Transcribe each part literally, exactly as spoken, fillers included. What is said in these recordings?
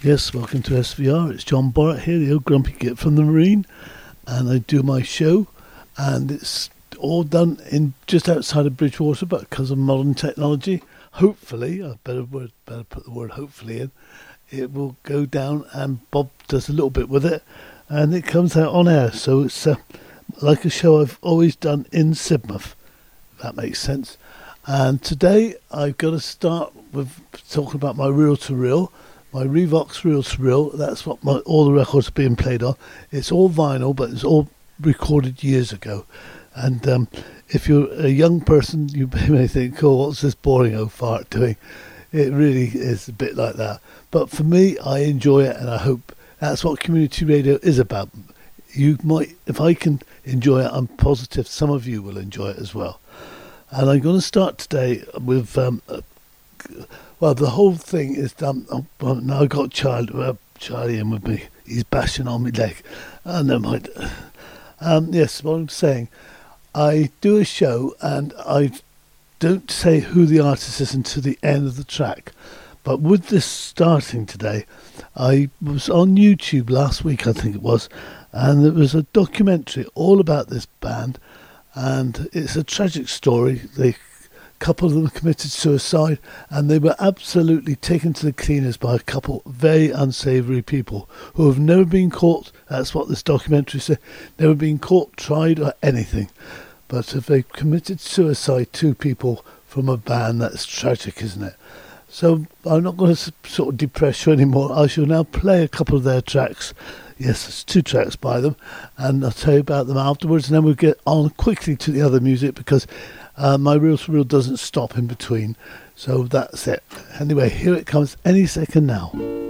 Yes, welcome to S V R. It's John Borrett here, the old grumpy git from the Marine, and I do my show, and it's all done in just outside of Bridgewater, but because of modern technology, hopefully, I better word, better put the word hopefully in, it will go down, and Bob does a little bit with it, and it comes out on air. So it's uh, like a show I've always done in Sidmouth, if that makes sense. And today I've got to start with talking about my reel-to-reel. My Revox reel-to-reel, that's what my, all the records are being played on. It's all vinyl, but it's all recorded years ago. And um, if you're a young person, you may think, oh, what's this boring old fart doing? It really is a bit like that. But for me, I enjoy it, and I hope that's what community radio is about. You might, if I can enjoy it, I'm positive some of you will enjoy it as well. And I'm going to start today with... Um, a, Well, the whole thing is done. Oh, well, now I've got Charlie, uh, Charlie in with me. He's bashing on my leg. Oh, never mind. Um, yes, what I'm saying, I do a show and I don't say who the artist is until the end of the track. But with this starting today, I was on YouTube last week, I think it was, and there was a documentary all about this band, and it's a tragic story. They couple of them committed suicide, and they were absolutely taken to the cleaners by a couple very unsavoury people who have never been caught. That's what this documentary said. Never been caught, tried, or anything. But if they committed suicide, two people from a band, that's tragic, isn't it? So I'm not going to sort of depress you anymore. I shall now play a couple of their tracks. Yes, there's two tracks by them, and I'll tell you about them afterwards, and then we'll get on quickly to the other music, because Uh, my reel-to-reel doesn't stop in between, so that's it. Anyway, here it comes any second now.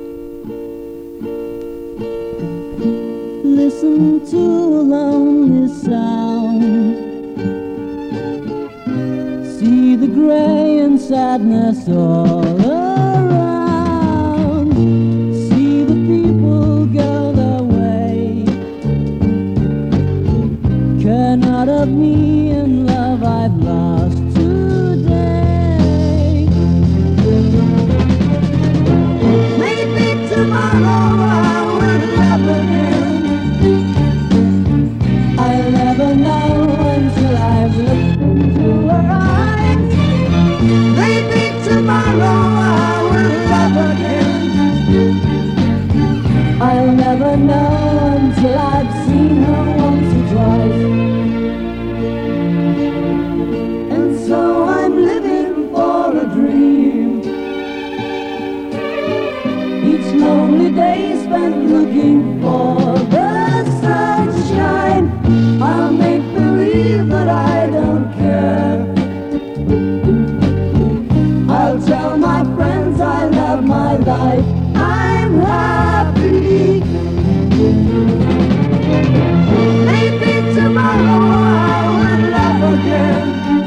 Listen to a lonely sound, see the grey and sadness all around, see the people go their way, care not of me and love I've lost today. Maybe tomorrow I will love again. I'll never know until I've looked into her eyes. Maybe tomorrow I will love again. I'll never know until I've seen her once or twice. So I'm living for a dream. Each lonely day spent looking for the sunshine. I'll make believe that I don't care. I'll tell my friends I love my life, I'm happy. Maybe tomorrow I will love again.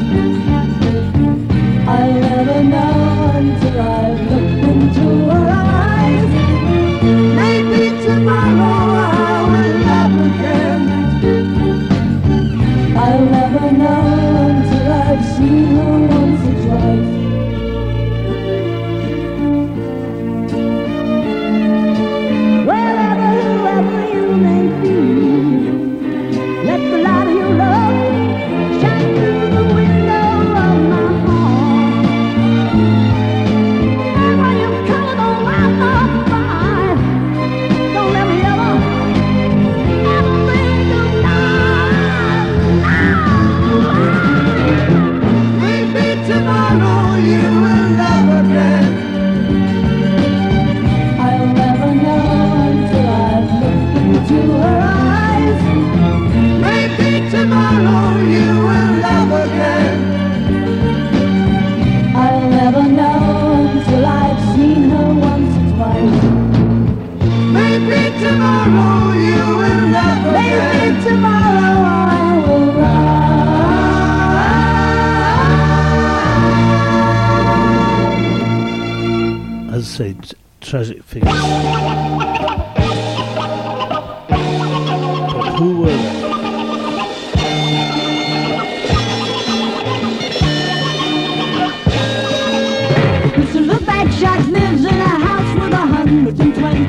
I'll never know until I've looked into her eyes. Maybe tomorrow I will love again. I'll never know until I've seen her once or twice. Wherever, whoever you may be, let the light of your love shine through the window of my heart. And when you come on my fire, don't let me ever, ever think of night. Maybe tomorrow you will love again. I'll never know until I've looked into her eyes. Maybe tomorrow you will love again. I'll never know until I've seen her once or twice. Maybe tomorrow you will love again. Maybe tomorrow I will rise. As I say, t- tragic figures. But who were they? Mister Lookback Shack lives in a house with a hundred and twenty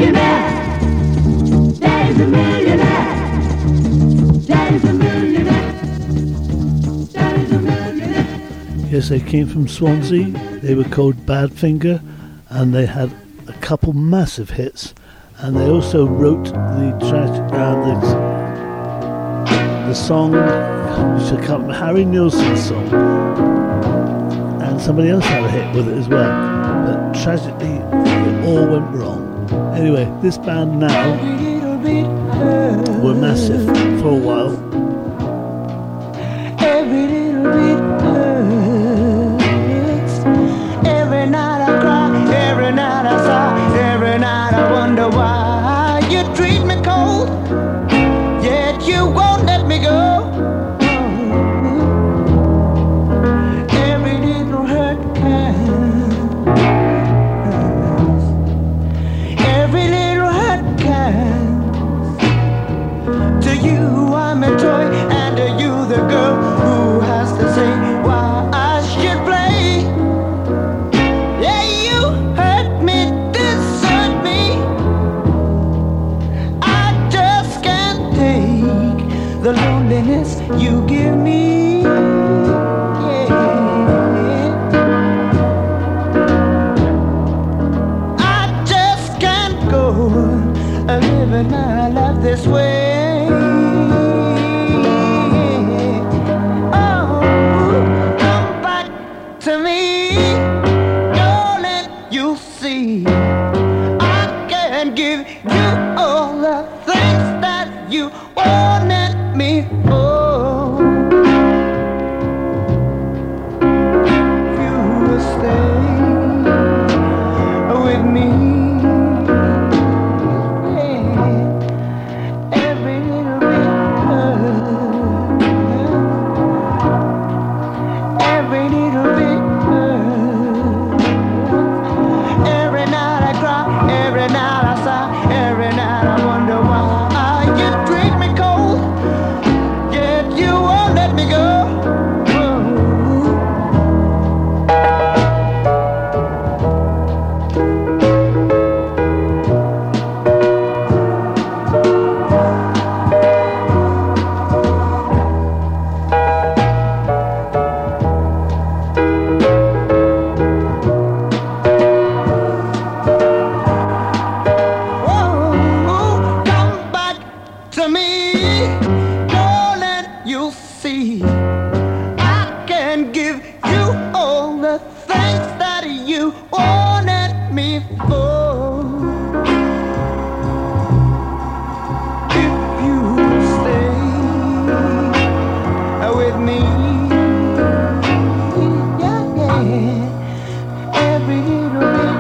millionaire. Daddy's a millionaire. Daddy's a millionaire. Daddy's a millionaire. Yes, they came from Swansea. They were called Badfinger, and they had a couple massive hits. And they also wrote the trash, uh, the, the song, which I can't remember, Harry Nilsson's song, and somebody else had a hit with it as well. But tragically, it all went wrong. Anyway, this band now were massive for a while. Every little bit hurts. Every night I cry, every night I sigh, every night I wonder why you treat me cold, yet you won't let me go. Every little hurt counts. Every little hurt counts. To you I'm a toy, and to you the girl who has to say why I should play. Yeah, you hurt me, desert me. I just can't take the loneliness you give me. Yeah. I just can't go living my life this way. Oh, come back to me, darling, you see. I can give you all the things that you wanted me for. If you will stay with me, yeah. Every little bit hurts. Every little bit hurts. Every night I cry, every night I sigh, every night I wonder why you treat me cold, yet you won't let me go. Oh, come back to me, darling, you'll see. I can give you all the things that you wanted me for. If you stay with me, yeah, yeah. Every little bit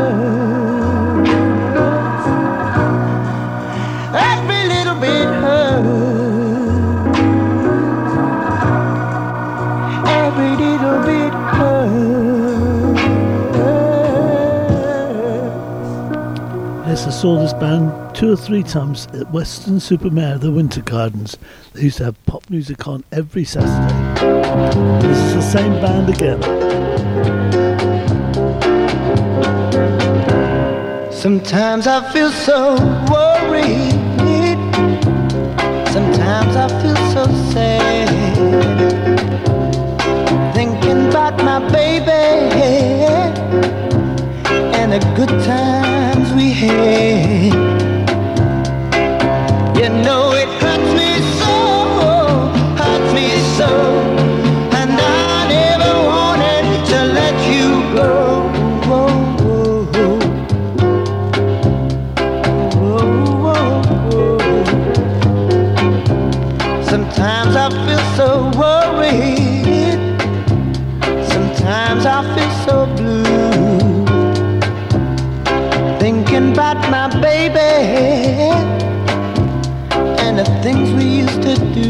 hurts. Every little bit hurts. Every little bit hurts. Yes, I saw this band two or three times at Western Supermare, the Winter Gardens. They used to have pop music on every Saturday. This is the same band again. Sometimes I feel so worried. Sometimes I feel so sad. Thinking about my baby and the good times we had. You know it hurts me so, hurts me so, and I never wanted to let you go. Sometimes I feel so worried. Sometimes I feel so blue. Thinking about my baby and the things we used to do.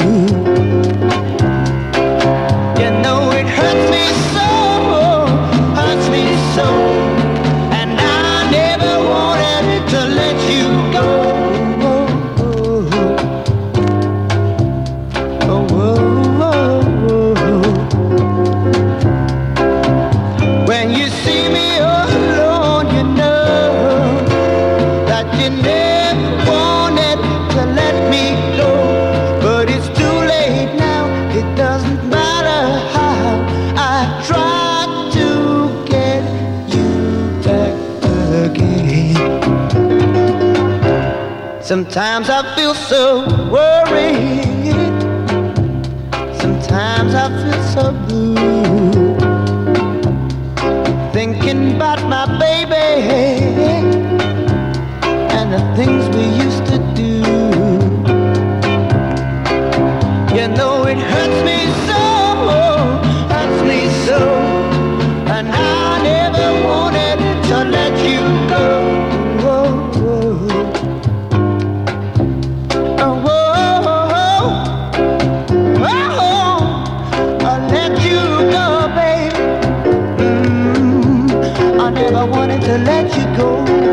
You know it hurts me so, hurts me so, and I never wanted to let you go. When you see me all alone, you know you never wanted to let me go. But it's too late now, it doesn't matter how I try to get you back again. Sometimes I feel so worried, sometimes I feel so blue, thinking about my baby and the things we used to do. You know it hurts me so, hurts me so, and I never wanted to let you go. I wanted to let you go.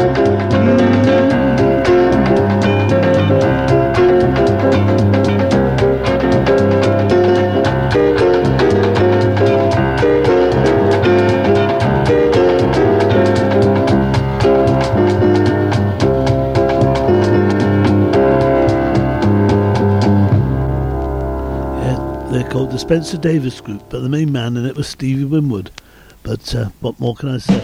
Yeah, they're called the Spencer Davis Group, but the main man in it was Stevie Winwood. But uh, what more can I say?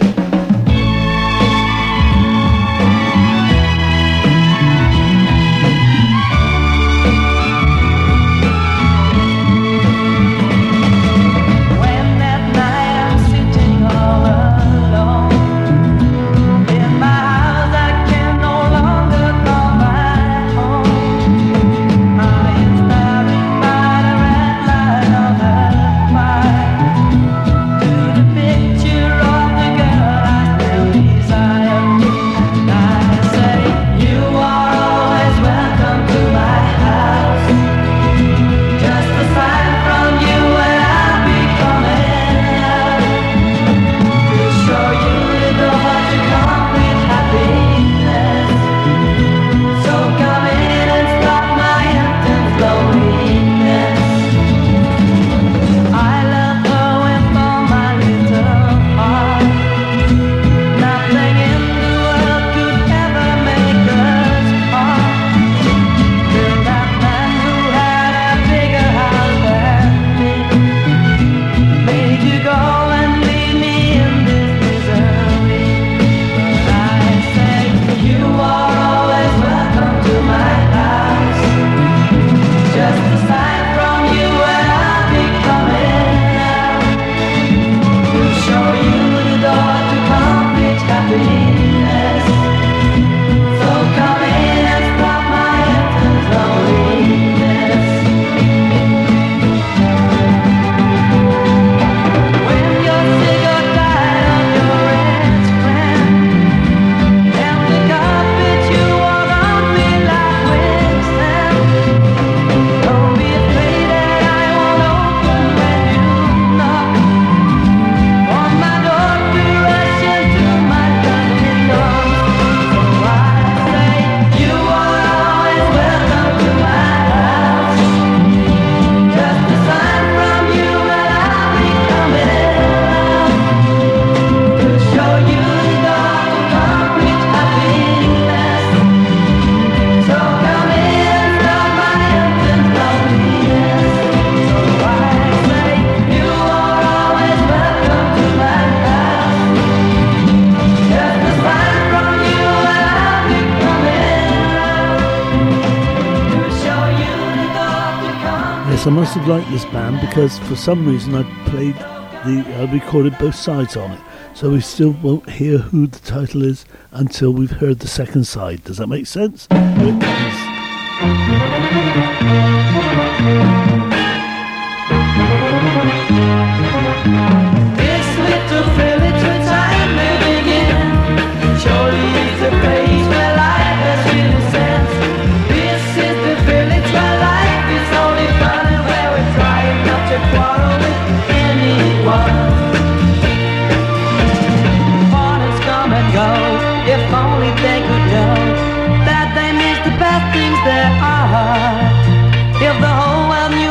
I must have liked this band because for some reason I played the, I recorded both sides on it. So we still won't hear who the title is until we've heard the second side. Does that make sense? Here it comes. This little village which I am living in surely is a place where life has real sense. This is the village where life is only fun and where we're trying not to quarrel with anyone. Mornings come and go, if only they could know that they miss the best things there are. If the whole world knew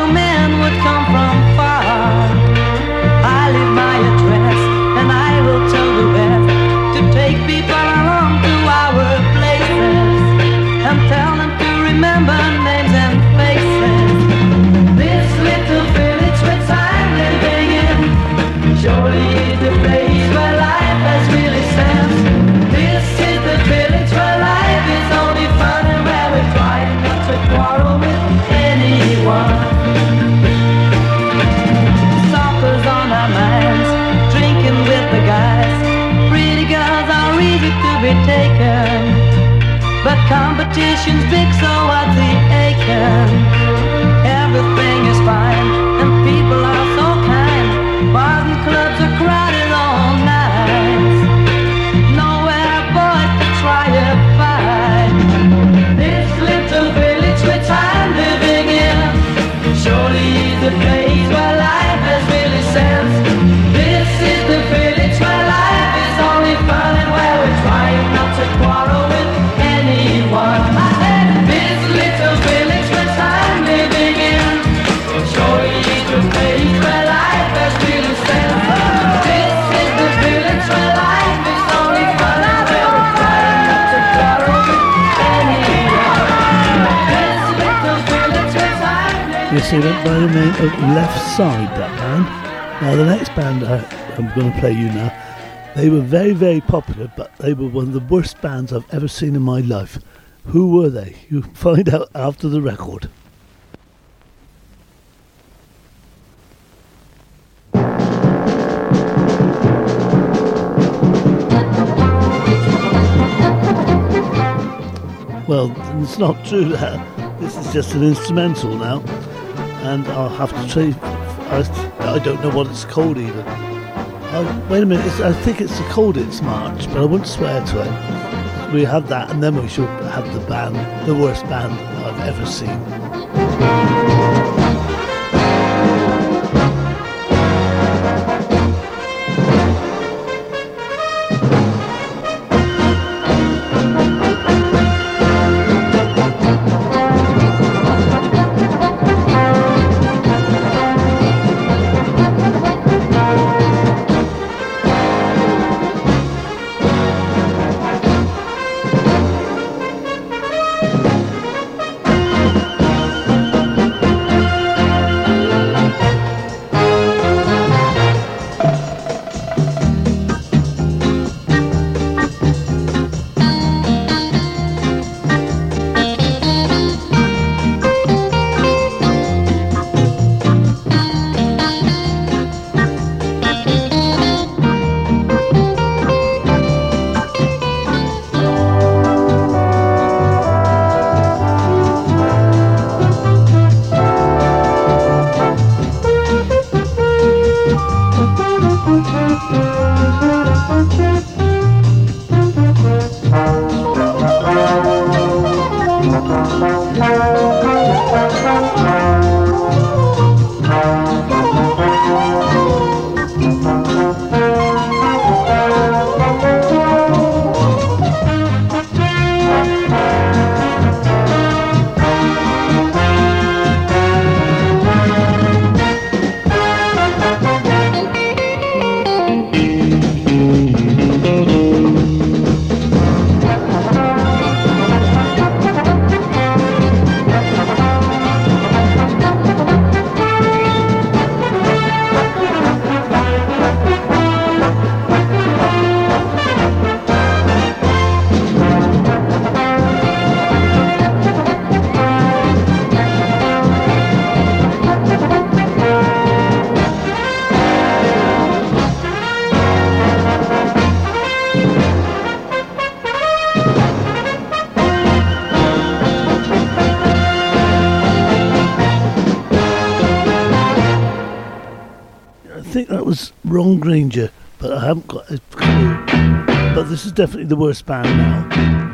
be taken. But competition's big, so what's the aching? Everything is fine, and people are so kind. Bars and clubs are crowded all night. Nowhere boys to try to find. This little village which I'm living in surely is the place where life has really sense. This is the village where life is only fun, and where we're trying not to quarrel with anyone. I said this little village which I'm living in surely is the place where life has really sense. This is the village where life is only fun, and where we're trying not to quarrel with anyone. This little village which I'm living in. Yes, they went by the name of Left Side, that band. Now the next band I, I'm going to play you now, they were very, very popular, but they were one of the worst bands I've ever seen in my life. Who were they? You'll find out after the record. Well, it's not true that. This is just an instrumental now. And I'll have to tell you, I, I don't know what it's called even. I, wait a minute, it's, I think it's called It's March, but I wouldn't swear to it. We have that, and then we should have the band, the worst band I've ever seen. Ron Granger, but I haven't got a clue. But this is definitely the worst band now.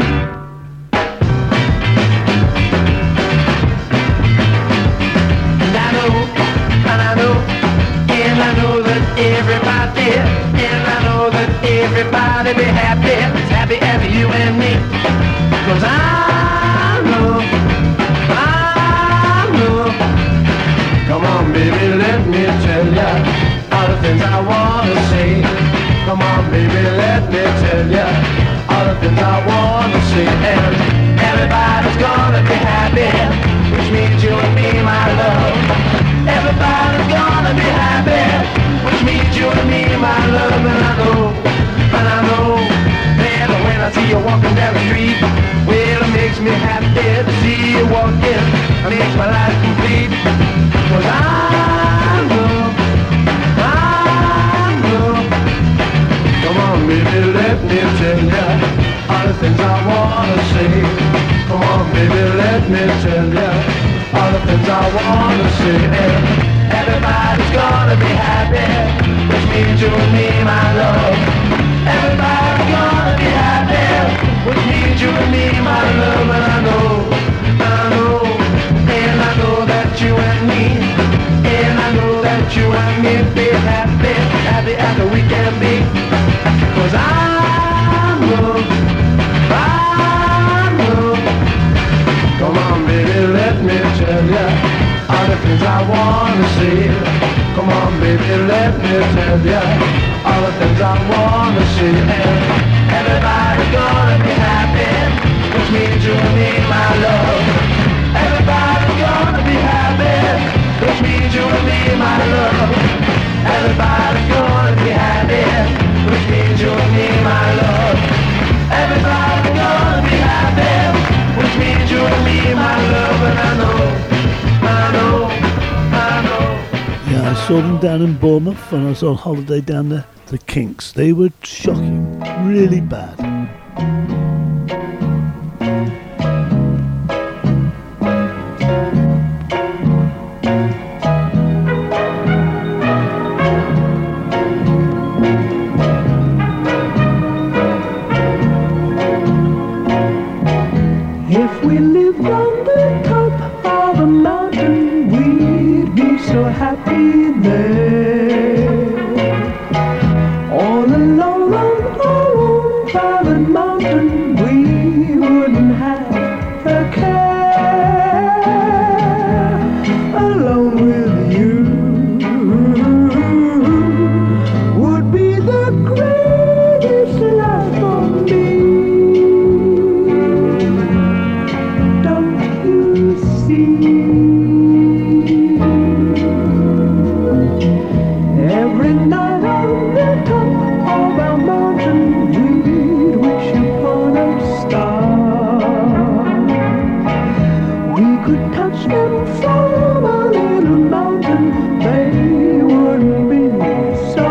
And I know, and I know, and I know that everybody, and I know that everybody be happy, as happy as you and me. 'Cause I know, I know. Come on, baby, let me tell ya all the things I wanna say. Come on, baby, let me tell ya all the things I wanna say. And everybody's gonna be happy, which means you and me, my love. Everybody's gonna be happy, which means you and me, my love. And I know, and I know, man, when I see you walking down the street, well, it makes me happy to see you walking. It makes my life complete. 'Cause I know, I know. Come on, baby, let me tell ya things I wanna say. Come on, baby, let me tell ya all the things I wanna say. Everybody's gonna be happy, which means you and me, my love. Everybody's gonna be happy, which means you and me, my love. And I know, I know, and I know that you and me, and I know that you and me be happy, happy after we can be. Cause I know, I know. Come on, baby, let me tell ya all the things I wanna say. Come on, baby, let me tell ya all the things I wanna say. Everybody's gonna be happy, which means you and me, my love. Everybody's gonna be happy, which means you and me, my love. Everybody's gonna be happy, which means you and me, my love. Everybody's gonna be happy, which means you and me, my love. And I know, I know, I know. Yeah, I saw them down in Bournemouth when I was on holiday down there. The Kinks, they were shocking, really bad. If we lived on the top of a mountain, we'd be so happy there. All alone on our own private mountain, we wouldn't have a care. Alone with you would be the greatest life for me. Don't you see? Every night on the top of our mountain, we'd wish upon a star. We could touch them from our little mountain, they wouldn't be so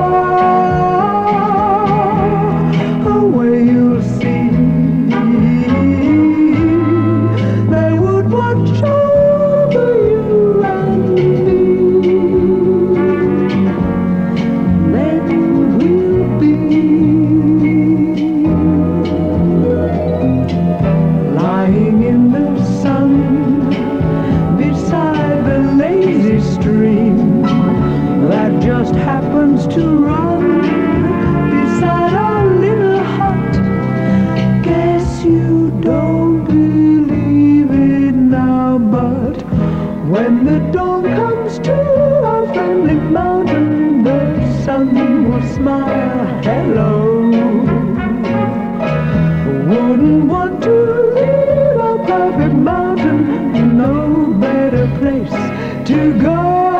far away, you'll see. They would watch over you and me. Then we'll be lying in the sun beside the lazy stream that just happens to run beside our little hut. Guess you don't believe it now, but when the dawn comes to our friendly mountain, the sun will smile hello. Wouldn't want to leave our perfect mountain, no better place to go.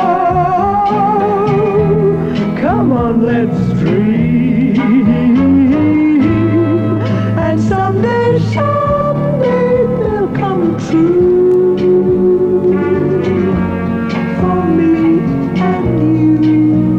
Come on, let's dream, and someday, someday they'll come true for me and you.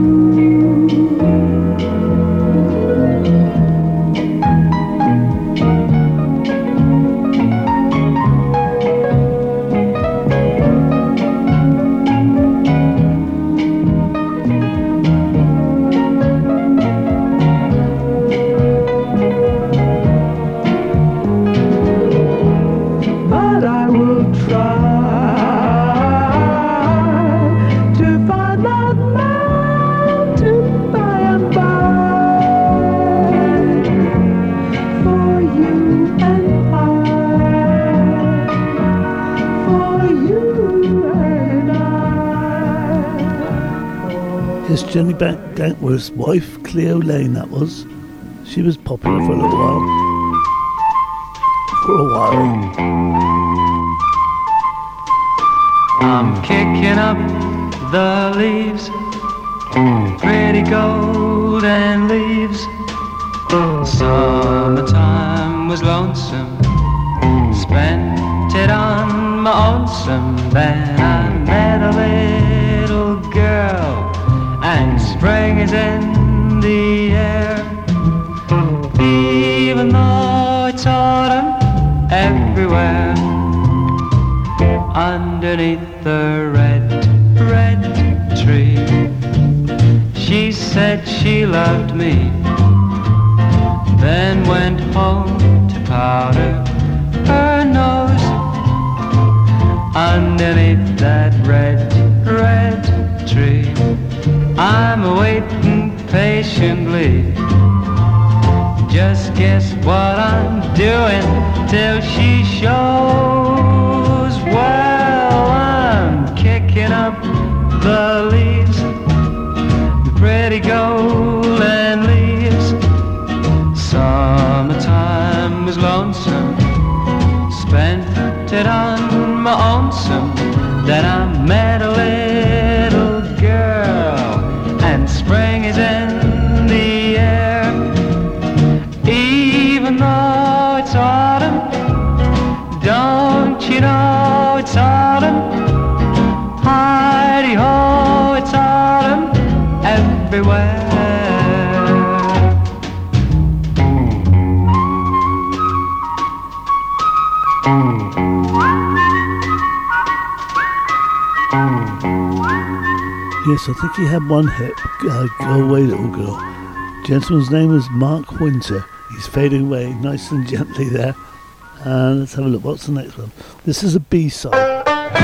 But I will try to find that mountain by and by for you and I, for you and I. Yes, Jenny Bank Dankworth's wife, Cleo Lane, that was. She was popular for a little while. For a while. I'm kicking up the leaves, pretty golden leaves. Summertime was lonesome, spent it on my lonesome. Then I met a little girl, and spring is in the air. Even though it's everywhere. Underneath the red, red tree, she said she loved me, then went home to powder her nose. Underneath that red, red tree, I'm waiting patiently. Just guess what I'm doing till she shows. Well, I'm kicking up the leaves, the pretty golden leaves. Summertime is lonesome, spent it on my lonesome. Then I met a little girl, and spring is in the air. Even though it's autumn, don't you know it's autumn? Heidi-ho, it's autumn everywhere. Yes, I think he had one hit, uh, Go Away Little Girl. Gentleman's name was Mark Winter. He's fading away nice and gently there. And let's have a look. What's the next one? This is a B-side.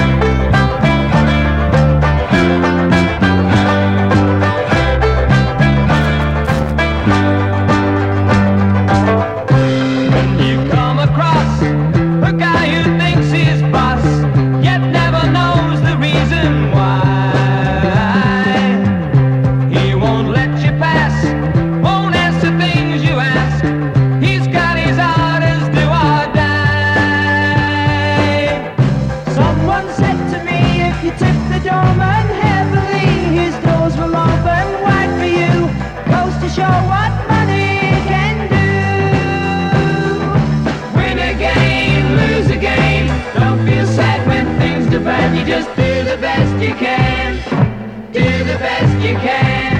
You just do the best you can, do the best you can.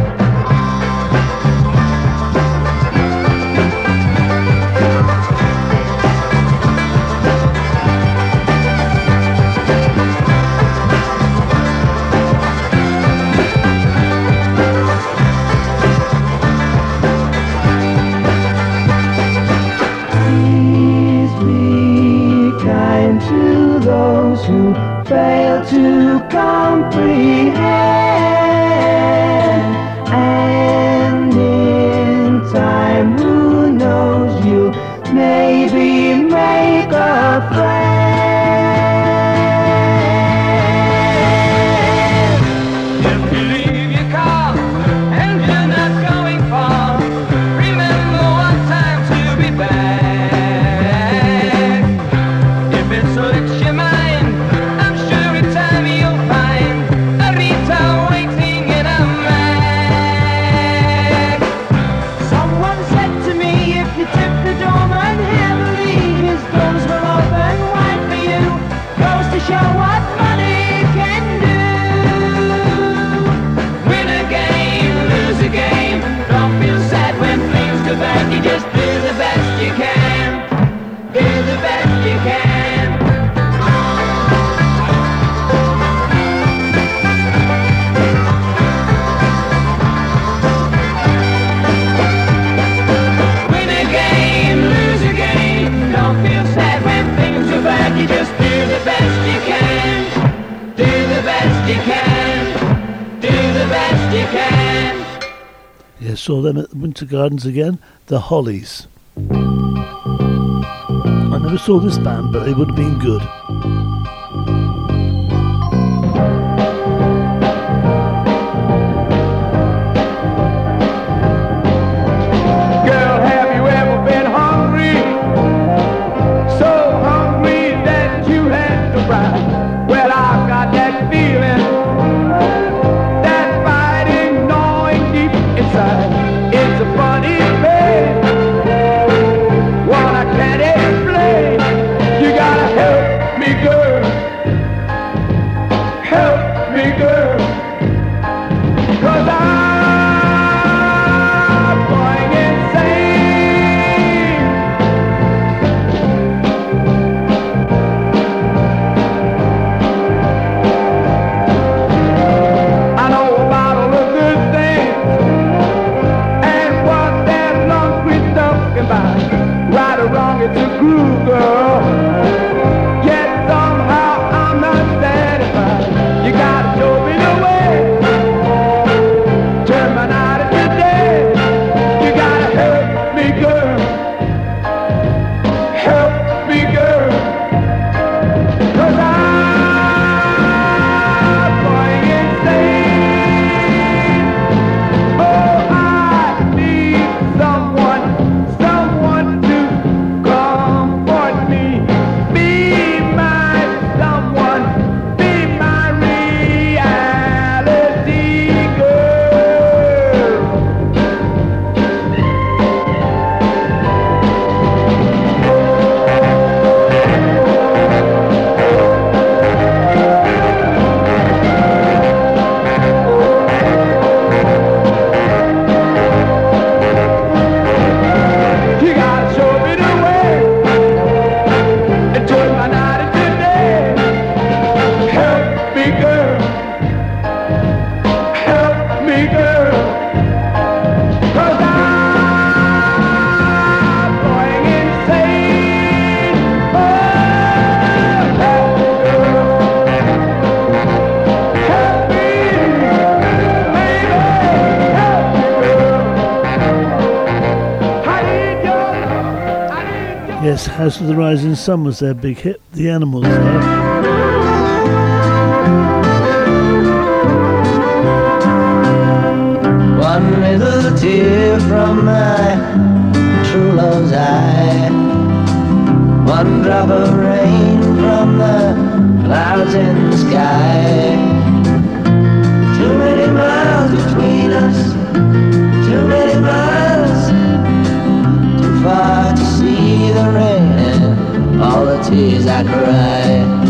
Please be kind to those who fail to comprehend, and in time, who knows, you maybe make a friend. If you leave your car and you're not going far, remember one time to be back. If it slips your mind, you'll find a Rita waiting in a mag. Someone said to me, if you tip the doorman heavily, his doors will open wide for you. Goes to show what money can do. Win a game, lose a game, don't feel sad when things go bad. You just do the best you can, do the best you can. You just do the best you can, do the best you can, do the best you can. Yeah, saw them at the Winter Gardens again, the Hollies. I never saw this band, but they would have been good. Girl, have you ever been hungry? So hungry that you had to cry. Well, I've got that feeling, that fighting, gnawing deep inside. It's a funny pain, one I can't explain. You gotta help me Yes, House of the Rising Sun was their big hit. The Animals are. One little tear from my true love's eye, one drop of rain from the clouds in the sky. Too many miles between us, too many miles, too far to see the rain and all the tears I cry.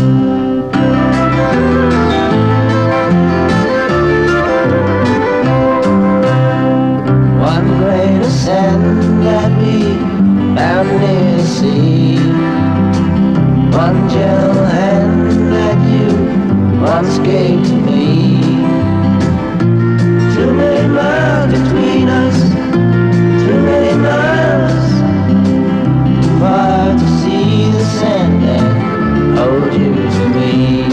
One grain of sand that we found near the sea, one gentle hand that you once gave to me. Too many miles between us, too many miles, too far to see the sand and hold you to me.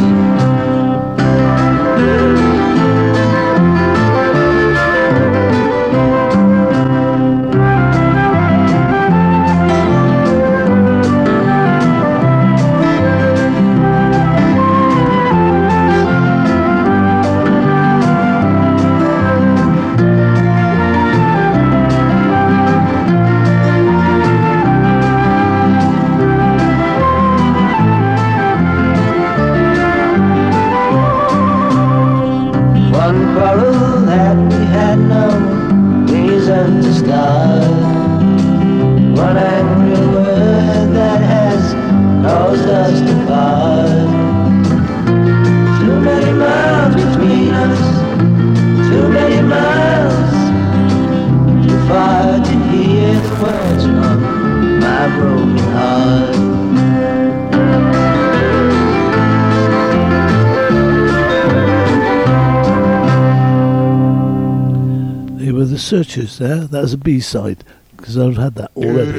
Searchers there, that's a B-side because I've had that already.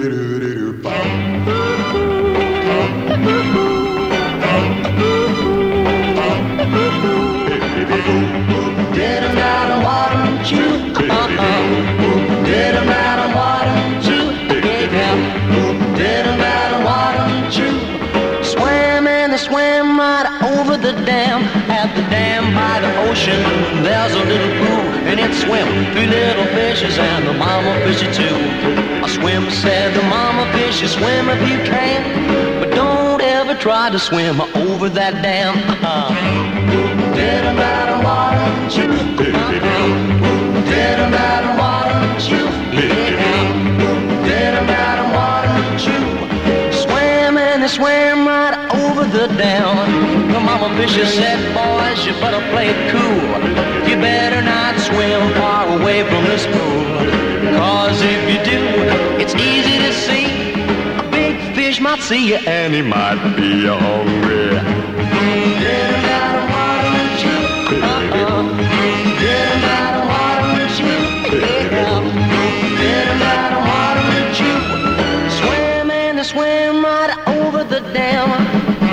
Get 'em out of water, chew. Get 'em out of water, chew. Get 'em out of water, chew. Swam and they swam right over the dam. At the dam by the ocean, there's a little pool, and it swim three little fishes and the mama fishy too. A swim, said the mama fishy, swim if you can, but don't ever try to swim over that dam. Uh-huh. Get 'em out of water, chew. Uh-huh. Get 'em out of water, chew. Get 'em out of water, chew. Swam and they swam right over the dam. The mama fisher said, boys, you better play it cool. You better not swim far away from this pool, cause if you do, it's easy to see a big fish might see you and he might be hungry. Get 'em out of water, chew. Uh-uh. Get 'em out of water, chew. Yeah. Get 'em out of water, chew. Swim and they swim right over the dam.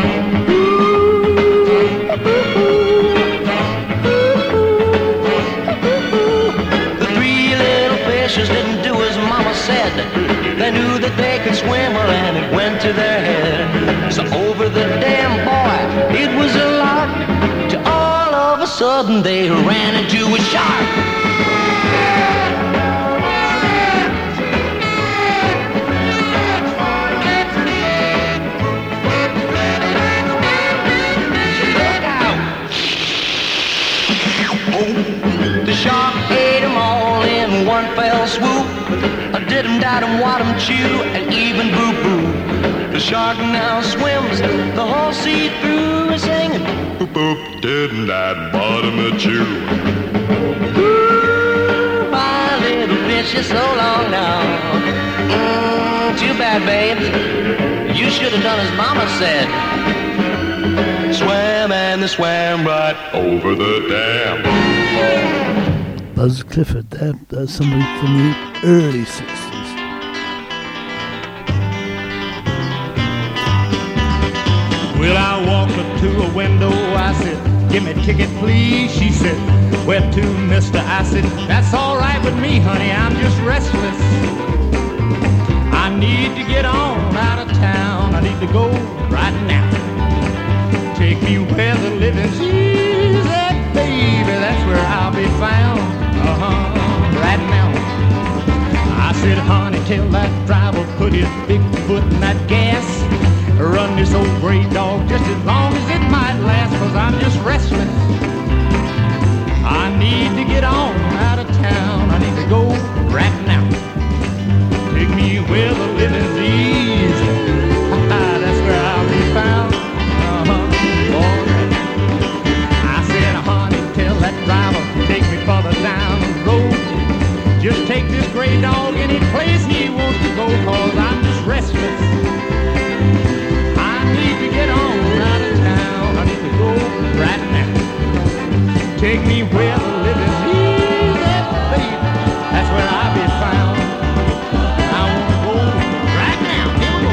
Didn't do as mama said. They knew that they could swim, well, and it went to their head. So over the dam, boy, it was a lark, till all of a sudden they ran into a shark. Look out! Oh, the shark ate them all in one fell swoop. I did 'em, died 'em, wad 'em, chew, and even boo-boo. The shark now swims the whole sea through, singing boop boop, did 'em, died, bottom of chew. Ooh, my little fish is so long now. Mm, too bad, babe. You should have done as mama said. Swam and they swam right over the dam. Buzz Clifford there, that's somebody from the early sixties. Well, I walked up to a window, I said, give me a ticket, please. She said, where to, mister? I said, that's all right with me, honey, I'm just restless. I need to get on out of town. I need to go right now. Take me where the living's easy, baby. That's where I'll be found. Uh-huh, right now. I said, honey, tell that driver put his big foot in that gas. Run this old gray dog just as long as it might last, 'cause I'm just restless. I need to get on out of town. I need to go right now. Take me where the living's easy. That's where I'll be found. Uh-huh, all right. I said, honey, tell that driver take me further down the road. Just take this gray dog any place he wants to go, 'cause I'm just restless. I need to get on out of town. I need to go right now. Take me where the living's easy, baby. That's where I'll be found. I want to go right now. Here we go.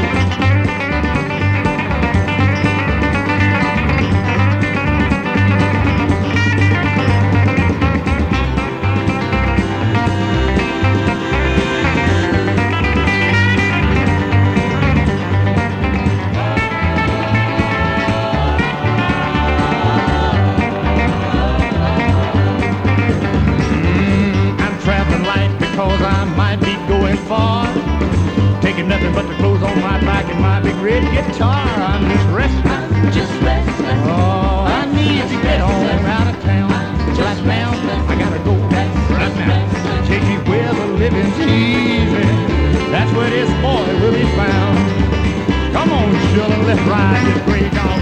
Because I might be going far, taking nothing but the clothes on my back and my big red guitar. I'm just restless, just restless. Oh, I need to get on out of town. Right now, I gotta go right now. Take me where the living's easy. That's where this boy will be found. Come on, Shirley, let's ride this gray dog.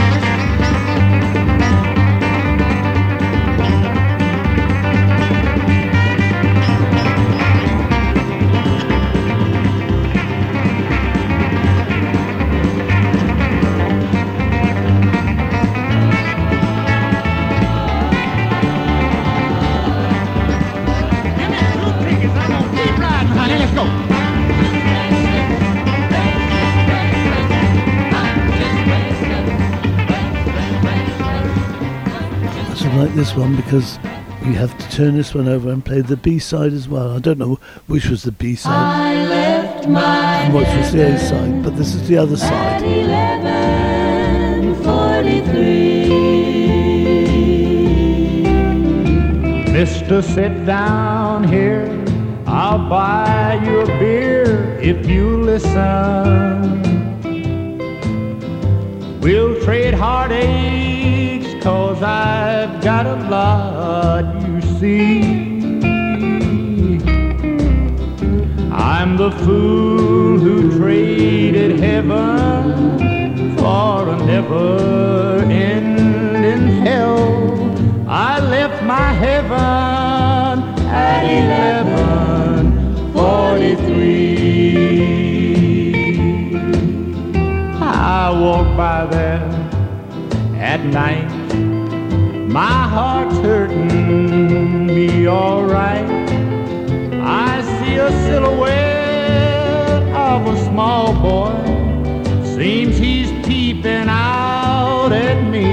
Like this one because we have to turn this one over and play the B-side as well. I don't know which was the B-side I left my and which was the A-side, but this is the other side. eleven forty-three. Mister, sit down here. I'll buy you a beer if you listen. We'll trade heartaches, 'cause I've got a lot, you see. I'm the fool who traded heaven for a never-ending hell. I left my heaven at eleven forty-three. I walk by there at night. My heart's hurting me alright. I see a silhouette of a small boy. Seems he's peeping out at me.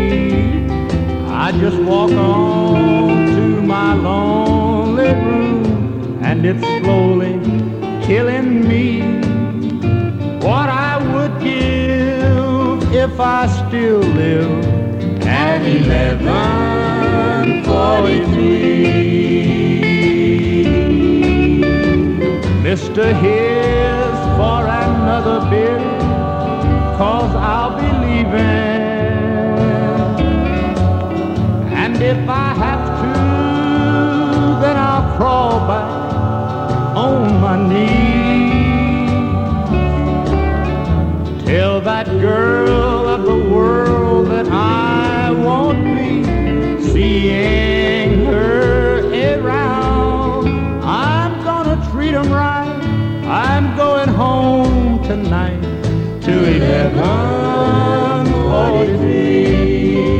I just walk on to my lonely room, and it's slowly killing me. What I would give if I still live at eleven forty-three. Mister, here's for another beer, 'cause I'll be leaving. And if I have to, then I'll crawl back on my knees. Tell that girl of the world that I won't be seeing her around. I'm gonna treat 'em right. I'm going home tonight to eleven forty-three.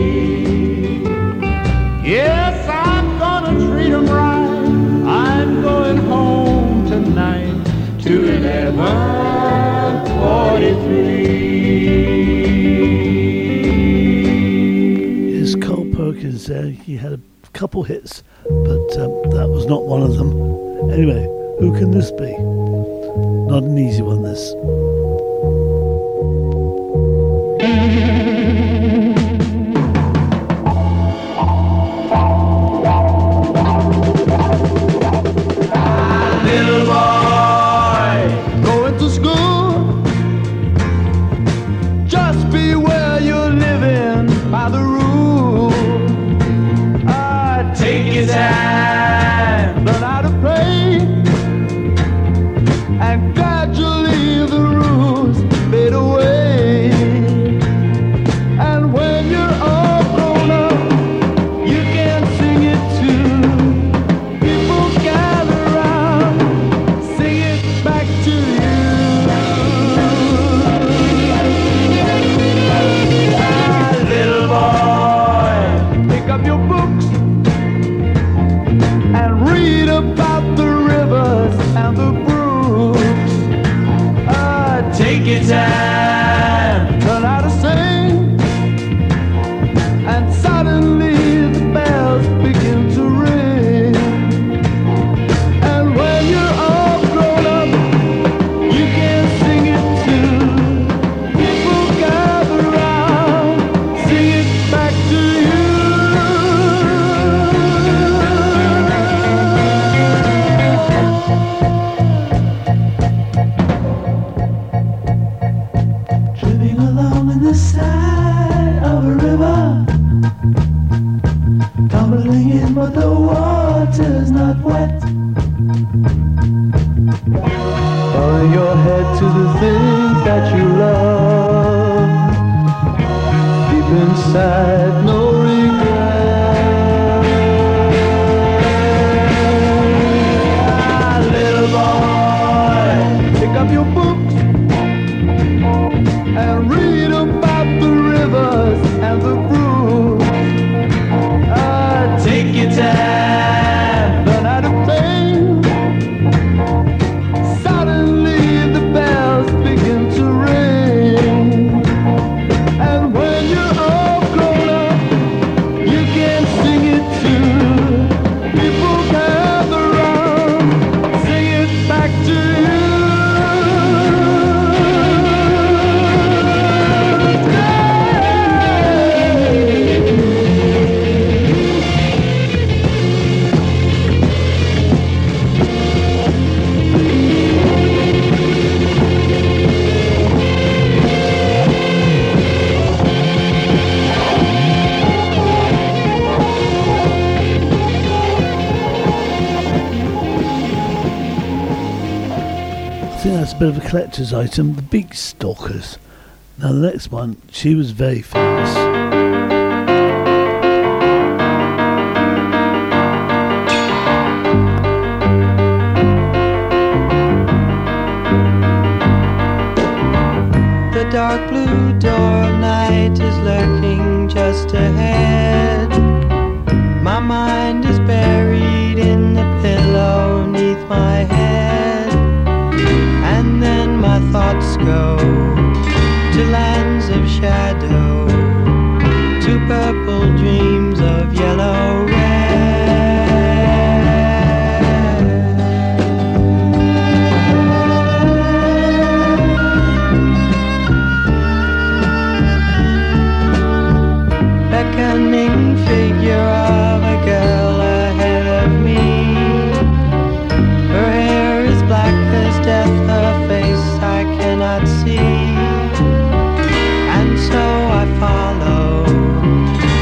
Yes, I'm gonna treat 'em right. I'm going home tonight to eleven forty-three. Here's Carl Perkins there. He had a couple hits, but um, that was not one of them. Anyway, who can this be? Not an easy one, this. Little boy, going to school. Just beware you're living by the rule. Ah, take your time, learn how to play, and gradually the rules fade away. And when you're all grown up, you can sing it too. People gather round, sing it back to you. Ah, little boy, pick up your books and read about the rivers and the brooks. Ah, take your time, learn how to sing, and suddenly the bells begin to ring. And when you're all grown up, you can sing it too. People gather round, sing it back to you. Tripping along in the side of a river, tumbling in but the water's not wet. Bowing your head to the things that you love, deep inside no regret. Ah, little boy, pick up your books and read about the rivers and the brooks. Ah, take your time, learn how to play. Suddenly the bells begin to ring. And when you're all grown up, you can sing it too. People gather round, sing it back to you. I think that's a bit of a collector's item, the Beak Stalkers. Now the next one, she was very famous. The dark blue door of night is lurking just ahead. My mind is buried in the pillow neath my head. And then my thoughts go to lands of shadow, to purple dreams of yellow red. Beckoning figure of a girl ahead of me. Her hair is black as death, her face I cannot see. And so I follow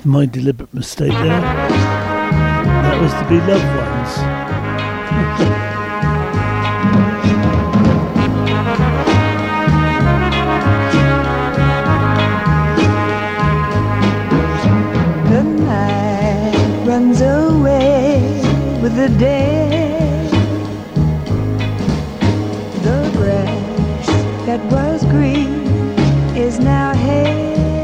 my deliberate mistake there. That was to be loved ones. The night runs away with the day. The grass that was green is now hay.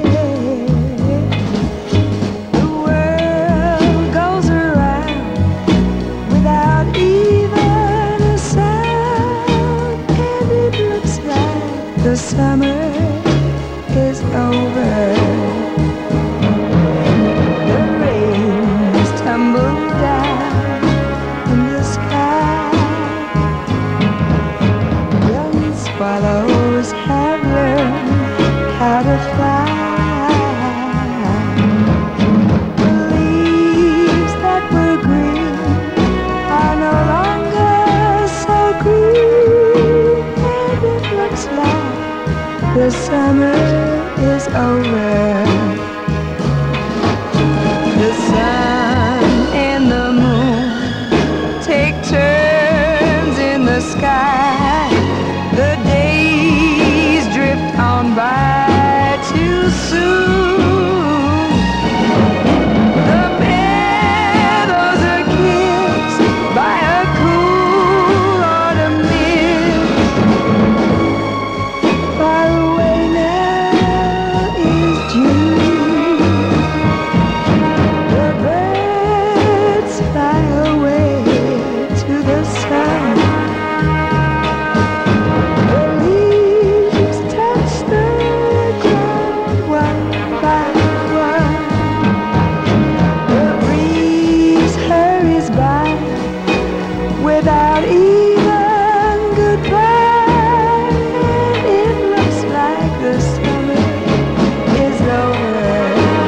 The world goes around without even a sound, and it looks like the summer is over. The rains tumble down in the sky. Young swallows have learned how to fly. The leaves that were green are no longer so green, and it looks like the summer is over. The sun and the moon take turns in the sky. The days drift on by too soon. The meadows are kissed by a cool autumn mist. Far away now is June. The birds fly away to the sun. The leaves touch the ground one by one. The breeze hurries by without even goodbye, and it looks like the summer is over.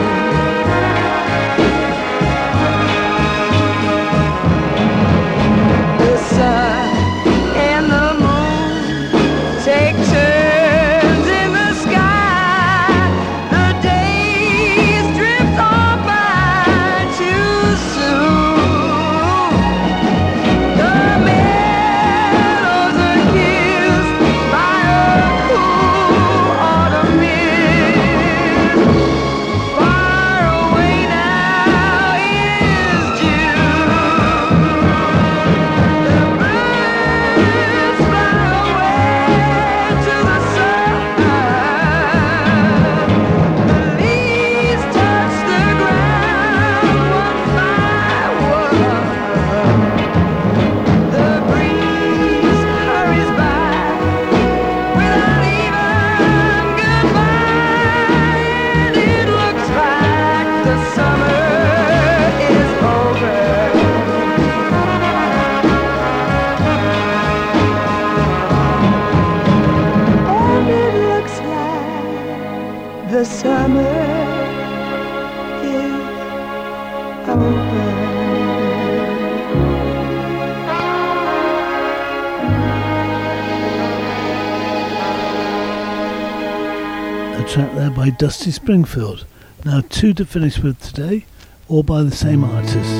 The sun and the moon take turns in the sky. The days drift on by too soon. The meadows are kissed by a cool autumn mist. Far away now is June. The birds fly away to the sun. The leaves touch the ground one by one. The breeze hurries by without even goodbye, and it looks like the summer is over. And it looks like the summer is over. A track there by Dusty Springfield. Now two to finish with today, all by the same artist.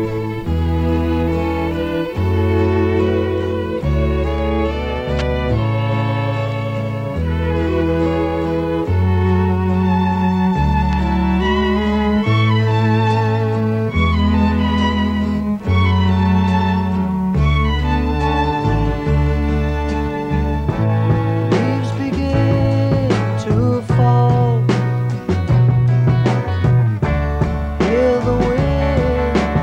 Leaves begin to fall. Hear the wind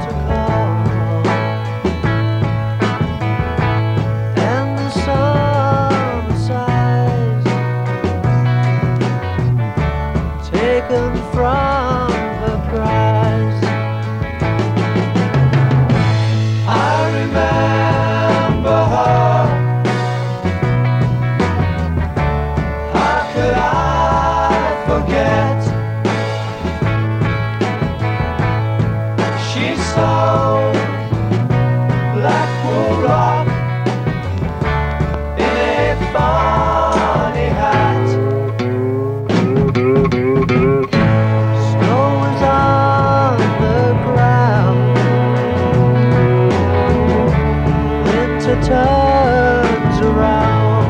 turns around.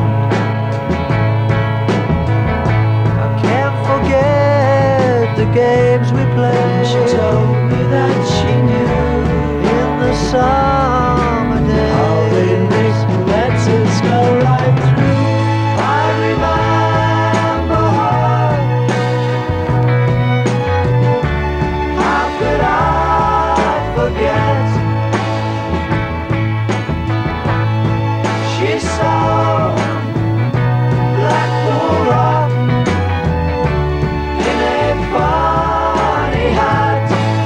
I can't forget the games we played. She told me that she knew in the summer days how they make the letters go right through. I remember her. How could I forget? She saw Blackpool Rock in a funny hat.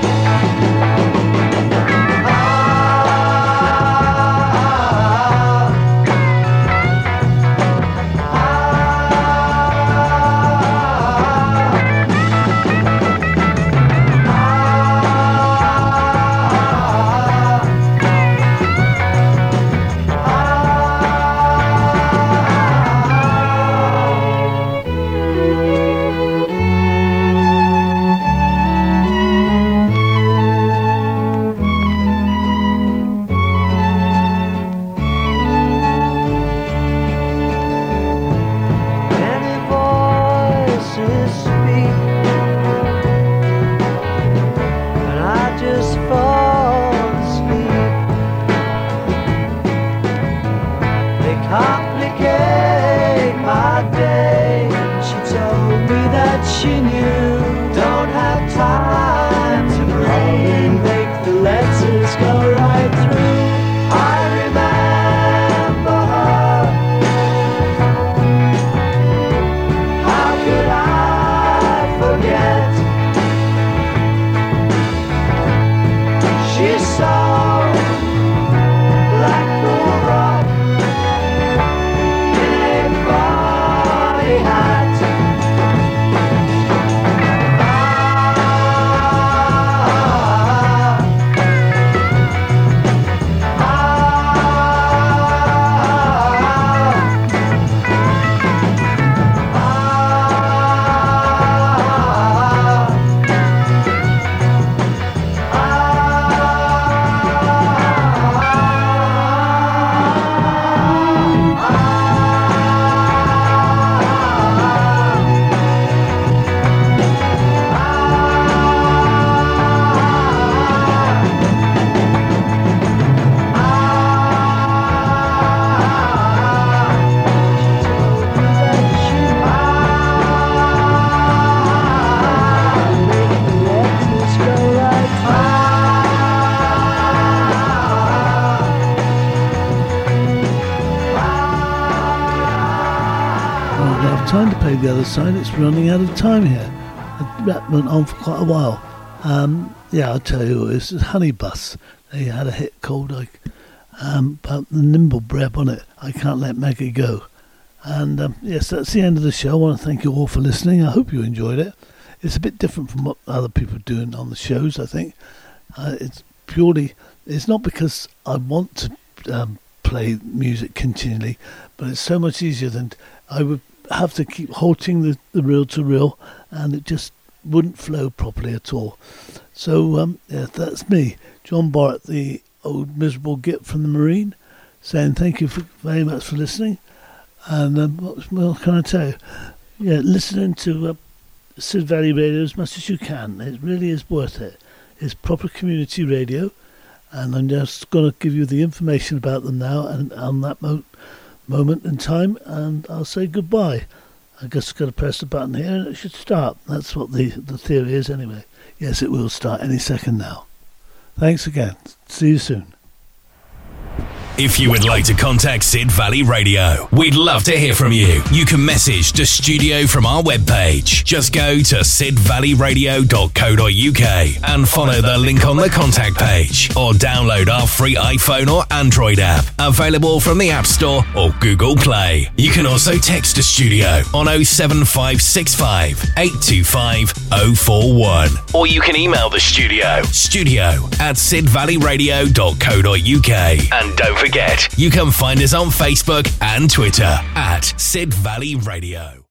Many voices speak, and I just fall asleep. They complicate my day. She told me that she knew. Don't have time to breathe. Make the letters go right through. I remember her. How could I forget? She saw Blackpool Rock in a funny hat. Time to play the other side. It's running out of time here. That went on for quite a while. Um, yeah, I'll tell you, it's Honey Bus. They had a hit called like um, about the nimble bread on it. I Can't Let Maggie Go. And um, yes, that's the end of the show. I want to thank you all for listening. I hope you enjoyed it. It's a bit different from what other people are doing on the shows, I think. Uh, it's purely, it's not because I want to um, play music continually, but it's so much easier than I would have to keep halting the, the reel to reel, and it just wouldn't flow properly at all. So um, yeah, that's me, John Barrett, the old miserable git from the Marine, saying thank you for, very much for listening. And um, what, what can I tell you? Yeah, listening to uh, Sid Valley Radio as much as you can. It really is worth it. It's proper community radio, and I'm just going to give you the information about them now and on that mo- moment in time, and I'll say goodbye. I guess I've got to press the button here and it should start. That's what the, the theory is anyway. Yes, it will start any second now. Thanks again. See you soon. If you would like to contact Sid Valley Radio, we'd love to hear from you. You can message the studio from our webpage. Just go to sid valley radio dot co dot uk and follow the link on the contact page, or download our free iPhone or Android app, available from the App Store or Google Play. You can also text the studio on oh seven five six five, eight two five, oh four one, or you can email the studio, studio at sid valley radio dot co dot uk. And don't forget, you can find us on Facebook and Twitter at Sid Valley Radio.